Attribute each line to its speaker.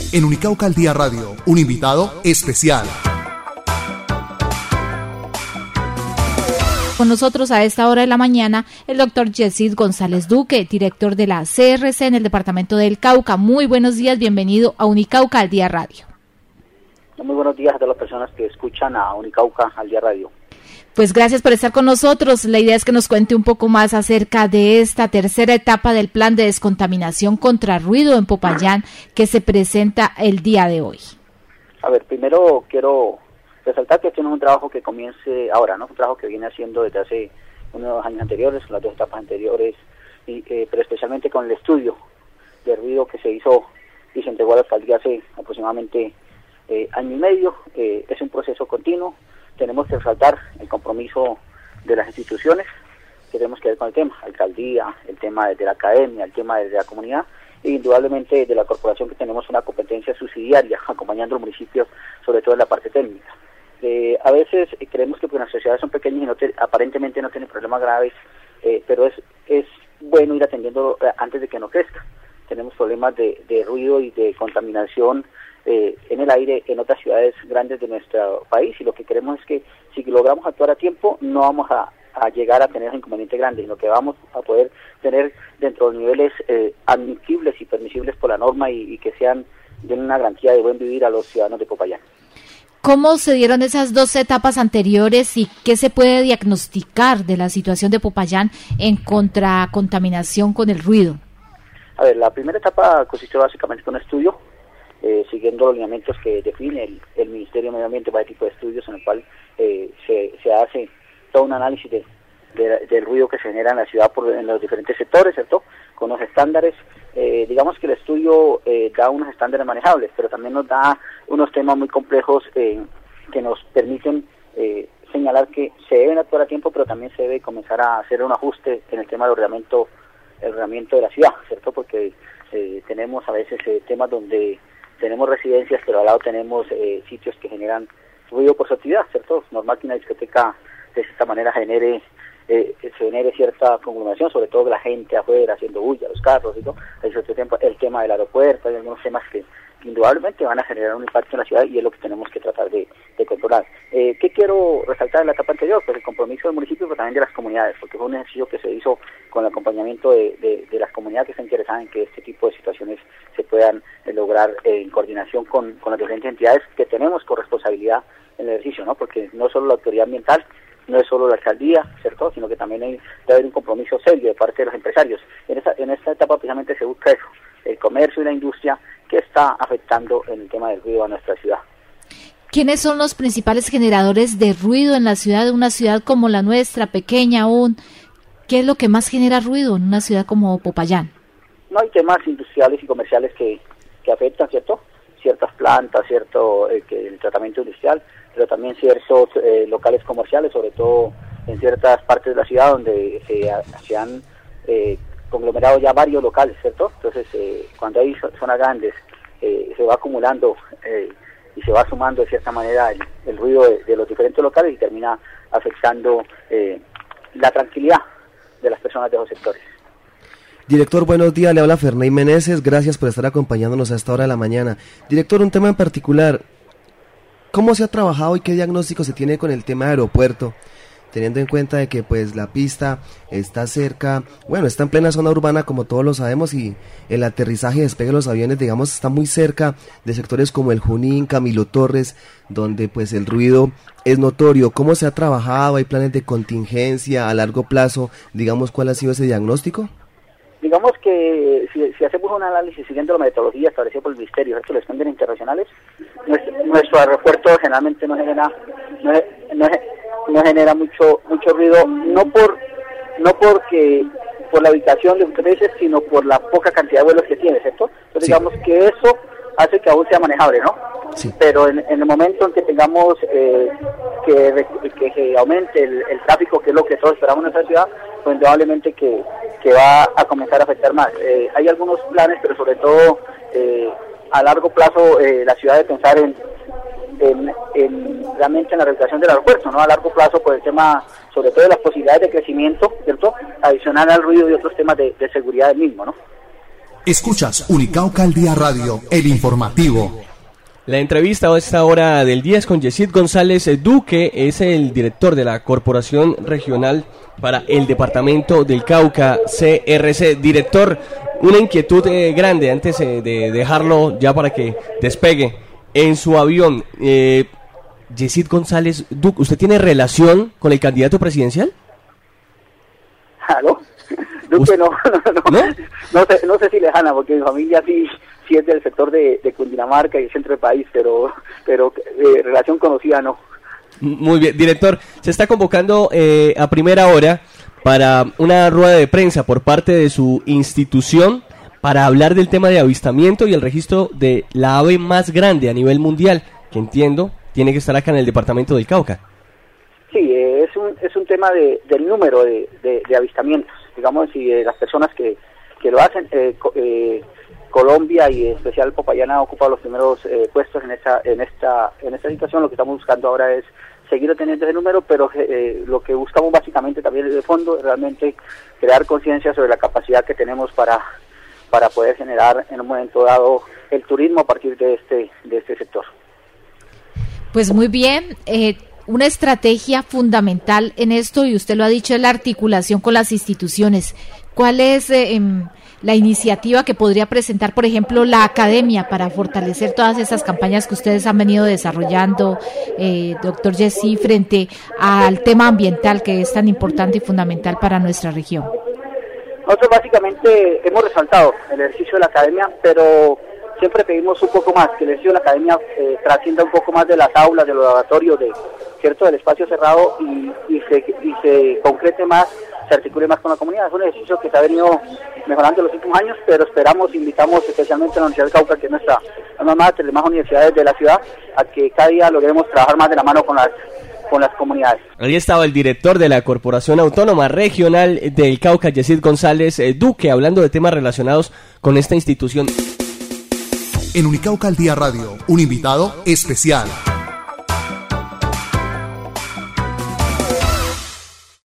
Speaker 1: En Unicauca al Día Radio, un invitado especial.
Speaker 2: Con nosotros a esta hora de la mañana el doctor Yesid González Duque, director de la CRC en el departamento del Cauca. Muy buenos días, bienvenido a Unicauca al Día Radio.
Speaker 3: Muy buenos días a todas las personas que escuchan a Unicauca al Día Radio.
Speaker 2: Pues gracias por estar con nosotros. La idea es que nos cuente un poco más acerca de esta tercera etapa del plan de descontaminación contra ruido en Popayán que se presenta el día de hoy.
Speaker 3: A ver, primero quiero resaltar que este no es un trabajo que comience ahora, ¿no? Es un trabajo que viene haciendo desde hace unos años anteriores, las dos etapas anteriores, pero especialmente con el estudio de ruido que se entregó a la alcaldía hace aproximadamente año y medio. Es un proceso continuo. Tenemos que resaltar el compromiso de las instituciones que tenemos que ver con el tema, alcaldía, el tema de la academia, el tema de la comunidad, e indudablemente de la corporación, que tenemos una competencia subsidiaria acompañando al municipio, sobre todo en la parte técnica. A veces creemos que pues, las sociedades son pequeñas y aparentemente no tienen problemas graves, pero es bueno ir atendiendo antes de que no crezca. Tenemos problemas de ruido y de contaminación en el aire en otras ciudades grandes de nuestro país, y lo que queremos es que si logramos actuar a tiempo no vamos a llegar a tener un inconveniente grande, sino que vamos a poder tener dentro de niveles admisibles y permisibles por la norma y que den una garantía de buen vivir a los ciudadanos de Popayán.
Speaker 2: ¿Cómo se dieron esas dos etapas anteriores y qué se puede diagnosticar de la situación de Popayán en contracontaminación con el ruido? A ver,
Speaker 3: la primera etapa consistió básicamente en un estudio, siguiendo los lineamientos que define el Ministerio de Medio Ambiente para el tipo de estudios, en el cual se hace todo un análisis del ruido que se genera en la ciudad en los diferentes sectores, ¿cierto? Con unos estándares. Digamos que el estudio da unos estándares manejables, pero también nos da unos temas muy complejos que nos permiten señalar que se deben actuar a tiempo, pero también se debe comenzar a hacer un ajuste en el tema del ordenamiento de la ciudad, ¿cierto? Porque tenemos a veces temas donde tenemos residencias, pero al lado tenemos sitios que generan ruido por su actividad, ¿cierto? Es normal que una discoteca de esta manera se genere cierta conglomeración, sobre todo la gente afuera haciendo bulla, los carros y todo. Hay otro tiempo, el tema del aeropuerto, hay algunos temas que indudablemente van a generar un impacto en la ciudad y es lo que tenemos que tratar de controlar. ¿Qué quiero resaltar en la etapa anterior? Pues el compromiso del municipio, pero también de las comunidades, porque fue un ejercicio que se hizo con el acompañamiento de las comunidades que están interesadas en que este tipo de situaciones se puedan lograr en coordinación con las diferentes entidades que tenemos corresponsabilidad en el ejercicio, ¿no? Porque no solo la autoridad ambiental, no es solo la alcaldía, ¿cierto?, sino que también debe haber un compromiso serio de parte de los empresarios. En esta etapa precisamente se busca eso, el comercio y la industria que está afectando en el tema del ruido a nuestra ciudad.
Speaker 2: ¿Quiénes son los principales generadores de ruido en la ciudad, de una ciudad como la nuestra, pequeña aún? ¿Qué es lo que más genera ruido en una ciudad como Popayán?
Speaker 3: No, hay temas industriales y comerciales que afectan, ¿cierto?, ciertas plantas, el tratamiento industrial, pero también ciertos locales comerciales, sobre todo en ciertas partes de la ciudad donde se han conglomerado ya varios locales, ¿cierto? Entonces, cuando hay zonas grandes, se va acumulando y se va sumando de cierta manera el ruido de los diferentes locales y termina afectando la tranquilidad de las personas de esos sectores.
Speaker 4: Director, buenos días, le habla Ferney Meneses, gracias por estar acompañándonos a esta hora de la mañana. Director, un tema en particular, ¿cómo se ha trabajado y qué diagnóstico se tiene con el tema de aeropuerto? Teniendo en cuenta de que pues la pista está cerca, está en plena zona urbana como todos lo sabemos, y el aterrizaje y despegue de los aviones, digamos, está muy cerca de sectores como el Junín, Camilo Torres, donde pues el ruido es notorio. ¿Cómo se ha trabajado? ¿Hay planes de contingencia a largo plazo? Digamos, ¿cuál ha sido ese diagnóstico?
Speaker 3: Digamos que si hacemos un análisis siguiendo la metodología establecida por el Ministerio, ¿cierto?, los estándares internacionales, nuestro aeropuerto generalmente no genera mucho ruido, no porque por la ubicación de ustedes, sino por la poca cantidad de vuelos que tiene, ¿cierto? Entonces sí, digamos que eso hace que aún sea manejable, ¿no? Sí. Pero en el momento en que tengamos que aumente el tráfico, que es lo que todos esperamos en nuestra ciudad, pues indudablemente que va a comenzar a afectar más. Hay algunos planes, pero sobre todo a largo plazo la ciudad debe pensar realmente en la rehabilitación del aeropuerto, ¿no? A largo plazo, por el tema, sobre todo de las posibilidades de crecimiento, ¿cierto?, adicional al ruido y otros temas de seguridad del mismo, ¿no?
Speaker 1: Escuchas Unicauca al Día Radio, el informativo.
Speaker 5: La entrevista a esta hora del día es con Yesid González Duque, es el director de la Corporación Regional para el Departamento del Cauca, CRC. Director, una inquietud grande antes de dejarlo ya para que despegue en su avión. Yesid González Duque, ¿usted tiene relación con el candidato presidencial?
Speaker 3: ¿Aló? Duque no sé si lejana, porque mi familia sí es del sector de Cundinamarca y el centro del país, pero relación conocida no.
Speaker 5: Muy bien, director, se está convocando a primera hora para una rueda de prensa por parte de su institución para hablar del tema de avistamiento y el registro de la ave más grande a nivel mundial, que entiendo tiene que estar acá en el departamento del Cauca. Sí,
Speaker 3: es un tema del número de avistamientos, digamos, y de las personas que lo hacen. Colombia y en especial Popayán ha ocupado los primeros puestos en esta situación. Lo que estamos buscando ahora es seguir teniendo ese número, pero lo que buscamos básicamente también de fondo es realmente crear conciencia sobre la capacidad que tenemos para poder generar en un momento dado el turismo a partir de este sector.
Speaker 2: Pues muy bien, una estrategia fundamental en esto, y usted lo ha dicho, es la articulación con las instituciones. ¿Cuál es la iniciativa que podría presentar, por ejemplo, la academia para fortalecer todas esas campañas que ustedes han venido desarrollando, doctor Yesid, frente al tema ambiental que es tan importante y fundamental para nuestra región?
Speaker 3: Nosotros básicamente hemos resaltado el ejercicio de la academia, pero siempre pedimos un poco más, que el ejercicio de la academia trascienda un poco más de las aulas, de los laboratorios, del espacio cerrado y se concrete más, se articule más con la comunidad. Es un ejercicio que se ha venido mejorando en los últimos años, pero invitamos especialmente a la Universidad del Cauca, que es nuestra una de las más universidades de la ciudad, a que cada día logremos trabajar más de la mano con las comunidades.
Speaker 5: Ahí estaba el director de la Corporación Autónoma Regional del Cauca, Yesid González Duque, hablando de temas relacionados con esta institución.
Speaker 1: En Unicauca al Día Radio, un invitado especial.